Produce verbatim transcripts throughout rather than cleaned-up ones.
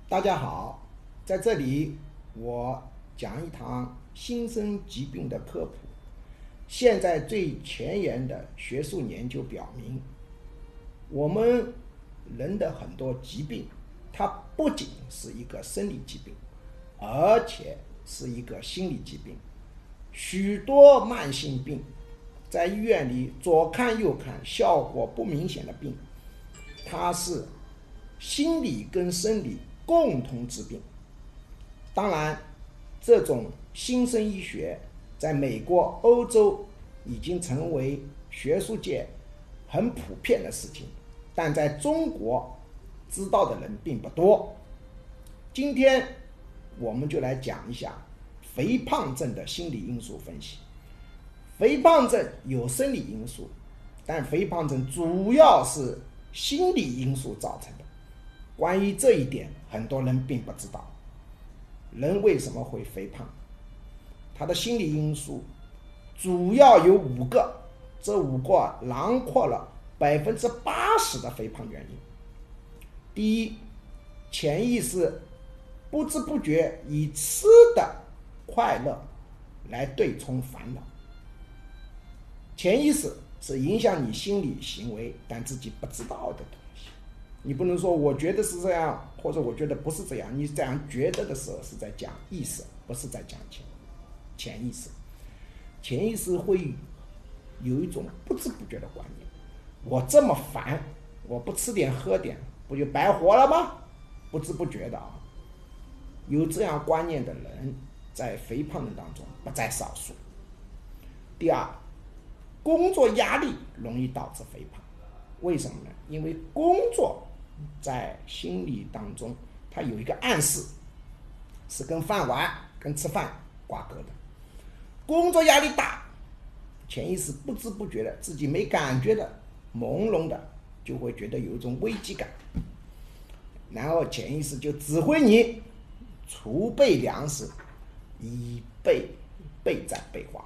大家好，在这里我讲一堂新生疾病的科普。现在最前沿的学术研究表明，我们人的很多疾病，它不仅是一个生理疾病，而且是一个心理疾病。许多慢性病在医院里左看右看效果不明显的病，它是心理跟生理共同治病。当然，这种新生医学在美国、欧洲已经成为学术界很普遍的事情，但在中国知道的人并不多。今天我们就来讲一下肥胖症的心理因素分析。肥胖症有生理因素，但肥胖症主要是心理因素造成的。关于这一点，很多人并不知道。人为什么会肥胖？他的心理因素主要有五个，这五个囊括了百分之八十的肥胖原因。第一，潜意识不知不觉以吃的快乐来对冲烦恼。潜意识是影响你心理行为但自己不知道的东西。你不能说我觉得是这样，或者我觉得不是这样。你这样觉得的时候是在讲意识，不是在讲潜潜意识。潜意识会有一种不知不觉的观念，我这么烦，我不吃点喝点不就白活了吗？不知不觉的啊，有这样观念的人在肥胖人当中不在少数。第二，工作压力容易导致肥胖。为什么呢？因为工作在心理当中它有一个暗示，是跟饭碗跟吃饭挂钩的。工作压力大，潜意识不知不觉的，自己没感觉的，朦胧的就会觉得有一种危机感，然后潜意识就指挥你储备粮食，以备备战备荒。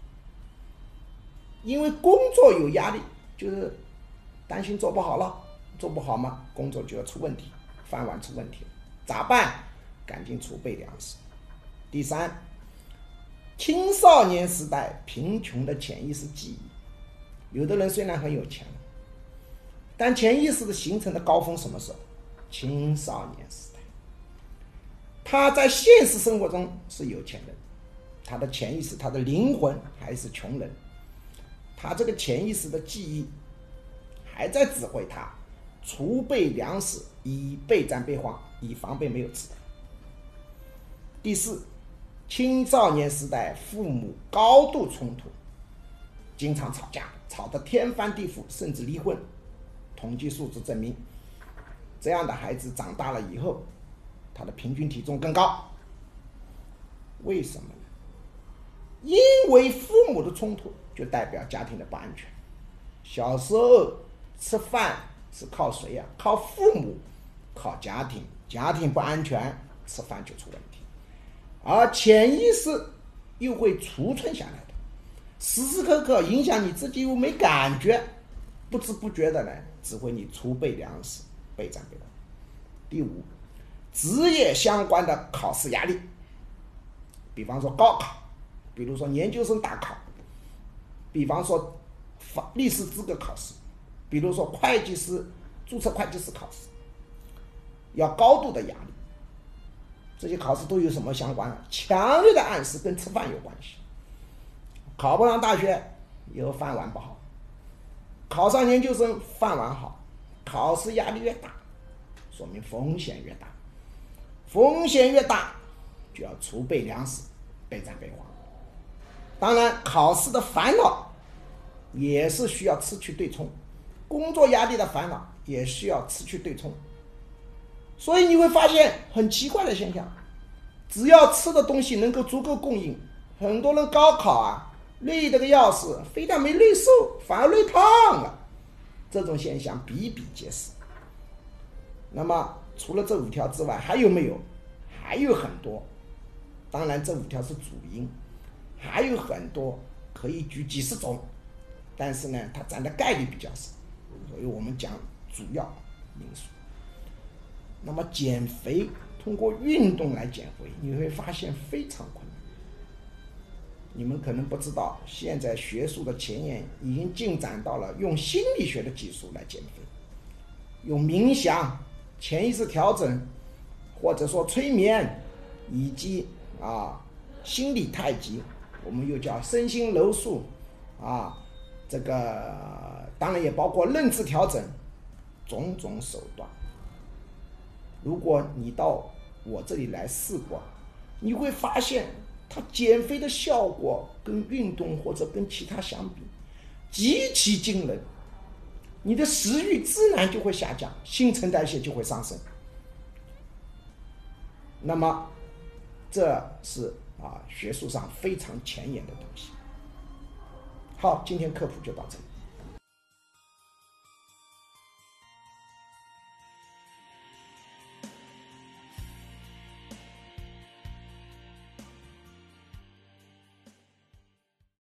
因为工作有压力，就是担心做不好了，做不好嘛，工作就要出问题，饭碗出问题，咋办？赶紧储备粮食。第三，青少年时代贫穷的潜意识记忆。有的人虽然很有钱，但潜意识的形成的高峰什么时候？青少年时代。他在现实生活中是有钱人，他的潜意识，他的灵魂还是穷人。他这个潜意识的记忆还在指挥他储备粮食，以备战备荒，以防备没有吃的。第四，青少年时代父母高度冲突，经常吵架，吵得天翻地覆，甚至离婚。统计数字证明，这样的孩子长大了以后，他的平均体重更高。为什么呢？因为父母的冲突就代表家庭的不安全。小时候吃饭是靠谁呀？靠父母，靠家庭。家庭不安全，吃饭就出问题。而潜意识又会储存下来的，时时刻刻影响你自己又没感觉，不知不觉的呢，指挥你储备粮食，备战备荒。第五，职业相关的考试压力，比方说高考，比如说研究生大考，比方说法律师资格考试，比如说会计师注册会计师考试，要高度的压力。这些考试都有什么相关？强烈的暗示跟吃饭有关系。考不上大学以后饭碗不好，考上研究生饭碗好。考试压力越大，说明风险越大，风险越大就要储备粮食，备战备荒。当然考试的烦恼也是需要吃去对冲，工作压力的烦恼也需要吃去对冲。所以你会发现很奇怪的现象，只要吃的东西能够足够供应，很多人高考啊累得个要死，非但没累瘦，反而累胖了。这种现象比比皆是。那么除了这五条之外还有没有？还有很多。当然这五条是主因，还有很多，可以举几十种，但是呢它占的概率比较少，所以我们讲主要因素。那么减肥通过运动来减肥，你会发现非常困难。你们可能不知道，现在学术的前沿已经进展到了用心理学的技术来减肥，用冥想、潜意识调整，或者说催眠，以及啊心理太极，我们又叫身心柔术啊，这个当然也包括认知调整，种种手段。如果你到我这里来试过，你会发现它减肥的效果跟运动或者跟其他相比极其惊人，你的食欲自然就会下降，新陈代谢就会上升。那么这是啊学术上非常前沿的东西。好，今天科普就到这里。